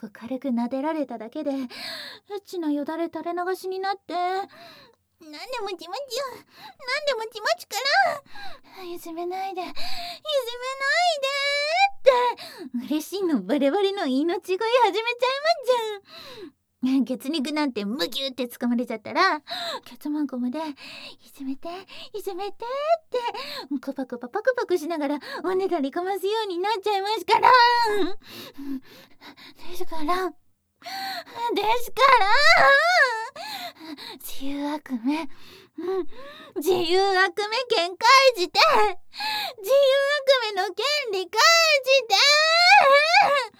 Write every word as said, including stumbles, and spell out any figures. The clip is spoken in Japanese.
か軽く撫でられただけでエッチなよだれ垂れ流しになって、なんでもちもちよ、なんでもちもちからいじめないでいじめないでって嬉しいのバレバレの命乞い始めちゃいまっじゃん。ケツ肉なんてムギューって掴まれちゃったらケツマンコまでいじめていじめてってコパコパパクパクしながらおねだりかますようになっちゃいますからですからですから自由悪夢、うん、自由悪夢権開示で自由悪夢の権利開示で